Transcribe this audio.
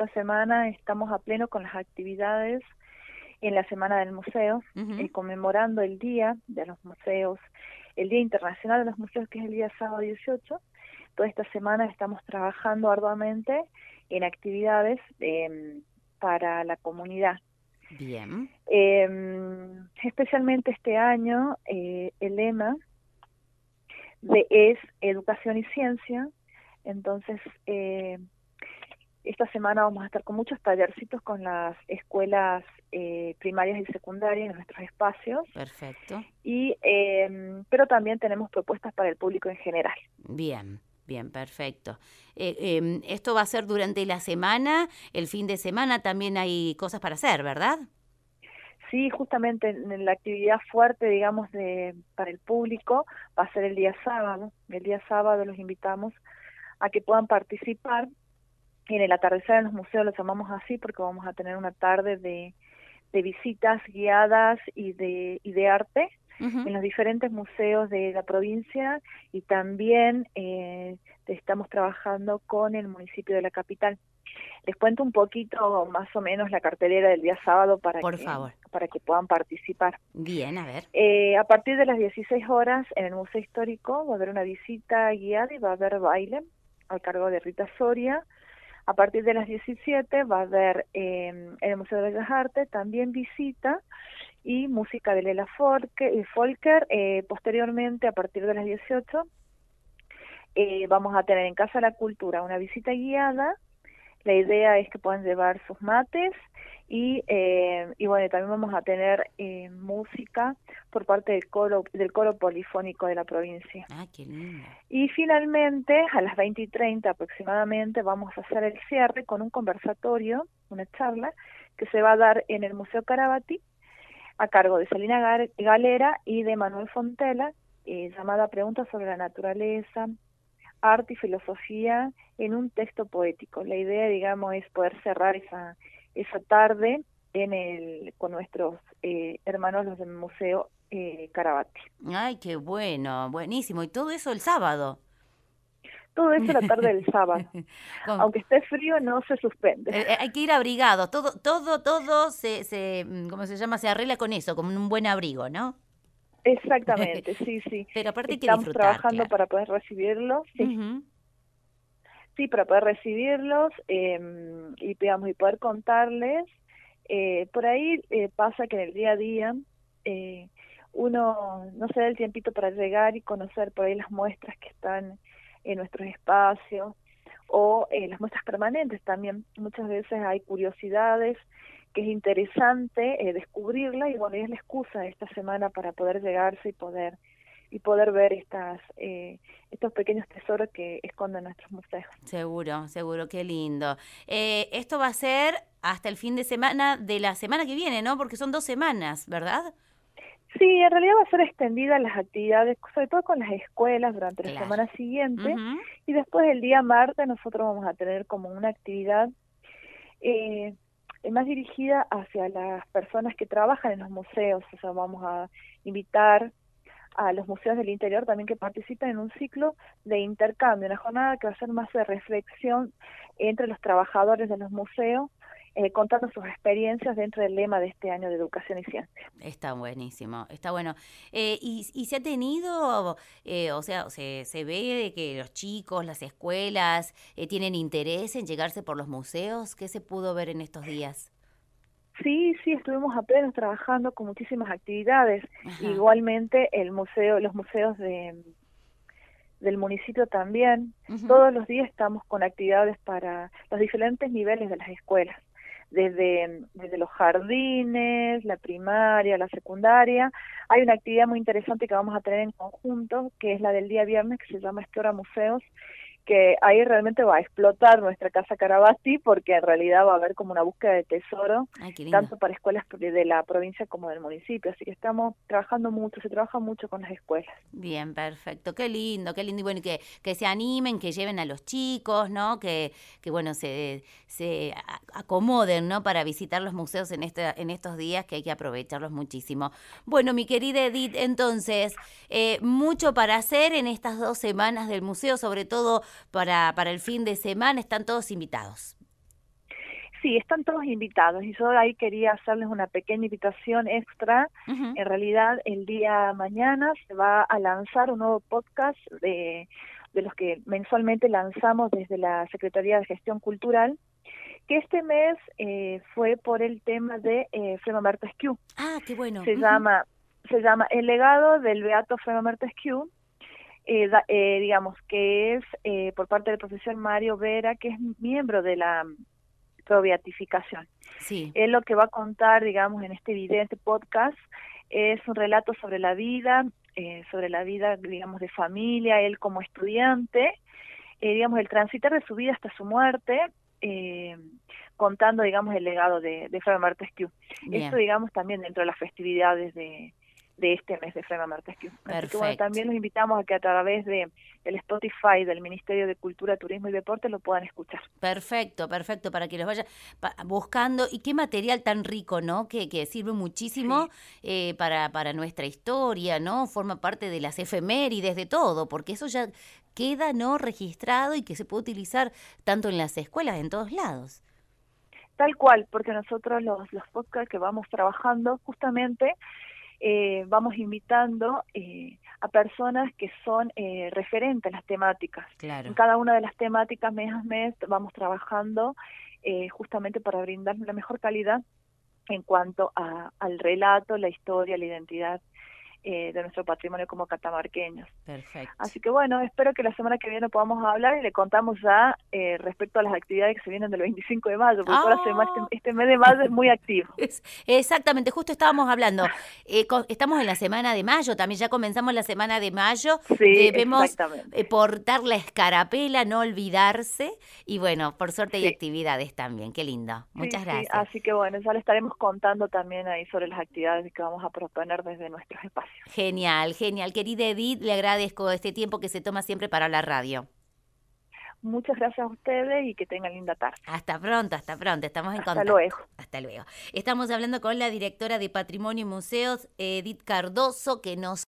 esta semana estamos a pleno con las actividades en la Semana del Museo, conmemorando el Día de los Museos, el Día Internacional de los Museos, que es el día sábado 18. Toda esta semana estamos trabajando arduamente en actividades para la comunidad. Bien. Especialmente este año, el lema es Educación y Ciencia. Entonces, esta semana vamos a estar con muchos tallercitos con las escuelas primarias y secundarias en nuestros espacios. Perfecto. Pero también tenemos propuestas para el público en general. Bien. Bien, perfecto. Esto va a ser durante la semana, el fin de semana también hay cosas para hacer, ¿verdad? Sí, justamente en la actividad fuerte, digamos, para el público va a ser el día sábado. El día sábado los invitamos a que puedan participar en el atardecer en los museos, lo llamamos así porque vamos a tener una tarde de visitas guiadas y de arte en los diferentes museos de la provincia, y también estamos trabajando con el municipio de la capital. Les cuento un poquito más o menos la cartelera del día sábado para que puedan participar. Bien, a ver. A partir de las 16 horas en el Museo Histórico va a haber una visita guiada y va a haber baile al cargo de Rita Soria. A partir de las 17 va a haber en el Museo de Bellas Artes también visita y música de Lela Folker. Posteriormente, a partir de las 18, vamos a tener en Casa de la Cultura una visita guiada. La idea es que puedan llevar sus mates y bueno, también vamos a tener música por parte del coro polifónico de la provincia. Ah, qué lindo. Y finalmente, a las 20:30 aproximadamente, vamos a hacer el cierre con un conversatorio, una charla, que se va a dar en el Museo Carabati, a cargo de Celina Galera y de Manuel Fontela, llamada Preguntas sobre la naturaleza, arte y filosofía en un texto poético. La idea, digamos, es poder cerrar esa tarde con nuestros hermanos los del Museo Carabati. Ay, qué bueno, buenísimo. ¿Y todo eso el sábado? Todo eso la tarde del sábado. Aunque esté frío, no se suspende. Hay que ir abrigado. Todo se ¿cómo se llama? Se arregla con eso, con un buen abrigo, ¿no? Exactamente, sí. Pero aparte hay que Estamos disfrutar, trabajando claro. para poder recibirlos, sí, para poder recibirlos y poder contarles. Por ahí pasa que en el día a día uno no se da el tiempito para llegar y conocer por ahí las muestras que están en nuestros espacios o las muestras permanentes también. Muchas veces hay curiosidades que es interesante descubrirla, y bueno, es la excusa de esta semana para poder llegarse y poder ver estos pequeños tesoros que esconden nuestros museos. Seguro, qué lindo. Esto va a ser hasta el fin de semana de la semana que viene, ¿no? Porque son 2 semanas, ¿verdad? Sí, en realidad va a ser extendida las actividades, sobre todo con las escuelas durante la semana siguiente, y después el día martes nosotros vamos a tener como una actividad más dirigida hacia las personas que trabajan en los museos. O sea, vamos a invitar a los museos del interior también que participen en un ciclo de intercambio, una jornada que va a ser más de reflexión entre los trabajadores de los museos, contando sus experiencias dentro del lema de este año de Educación y Ciencia. Está buenísimo, está bueno. ¿Y se ha tenido, o sea, se ve de que los chicos, las escuelas, tienen interés en llegarse por los museos? ¿Qué se pudo ver en estos días? Sí, estuvimos apenas trabajando con muchísimas actividades. Igualmente los museos del municipio también. Todos los días estamos con actividades para los diferentes niveles de las escuelas, desde los jardines, la primaria, la secundaria. Hay una actividad muy interesante que vamos a tener en conjunto, que es la del día viernes, que se llama Explora Museos, que ahí realmente va a explotar nuestra Casa Carabati, porque en realidad va a haber como una búsqueda de tesoro, tanto para escuelas de la provincia como del municipio. Así que estamos trabajando mucho, se trabaja mucho con las escuelas. Bien, perfecto, qué lindo, y bueno, que se animen, que lleven a los chicos, ¿no? Que bueno, se acomoden, ¿no? Para visitar los museos en estos días, que hay que aprovecharlos muchísimo. Bueno, mi querida Edith, entonces, mucho para hacer en estas 2 semanas del museo, sobre todo para el fin de semana. Están todos invitados. Sí, están todos invitados y yo ahí quería hacerles una pequeña invitación extra. Ujú. En realidad, el día mañana se va a lanzar un nuevo podcast de los que mensualmente lanzamos desde la Secretaría de Gestión Cultural, que este mes fue por el tema de Frema Mertesquieu. Ah, qué bueno. Se Ujú. llama El legado del beato Frema Mertesquieu. Digamos que es por parte del profesor Mario Vera, que es miembro de la probeatificación. Sí. Él lo que va a contar, digamos, en este video, este podcast, es un relato sobre la vida, digamos, de familia, él como estudiante, digamos, el transitar de su vida hasta su muerte, eh, contando, digamos, el legado de Fray Montesquieu. Esto, Bien, digamos, también dentro de las festividades de este mes de Fray Montesquieu. Así que, bueno, perfecto. también los invitamos a que a través del Spotify del Ministerio de Cultura, Turismo y Deporte lo puedan escuchar. Perfecto, perfecto, para que los vaya buscando. Y qué material tan rico, ¿no? Que sirve muchísimo Sí. para nuestra historia, ¿no? Forma parte de las efemérides, de todo, porque eso ya queda, ¿no? Registrado y que se puede utilizar tanto en las escuelas, en todos lados. Tal cual, porque nosotros los podcasts que vamos trabajando justamente vamos invitando a personas que son referentes a las temáticas. En Claro. cada una de las temáticas, mes a mes, vamos trabajando justamente para brindar la mejor calidad en cuanto al relato, la historia, la identidad de nuestro patrimonio como catamarqueños. Perfecto. Así que bueno, espero que la semana que viene podamos hablar y le contamos ya respecto a las actividades que se vienen del 25 de mayo, porque toda la semana, ¡Ah! este mes de mayo es muy activo. Exactamente, justo estábamos hablando, estamos en la semana de mayo, también ya comenzamos la semana de mayo, Sí, debemos exactamente. portar la escarapela, no olvidarse, y bueno, por suerte hay Sí. actividades también, qué lindo, Sí, muchas sí, gracias. así que bueno, ya le estaremos contando también ahí sobre las actividades que vamos a proponer desde nuestros espacios. Genial, genial, querida Edith, le agradezco este tiempo que se toma siempre para la radio. Muchas gracias a ustedes y que tengan linda tarde. Hasta pronto, estamos en Hasta contacto. luego. Hasta luego. Estamos hablando con la directora de Patrimonio y Museos, Edith Cardoso, que nos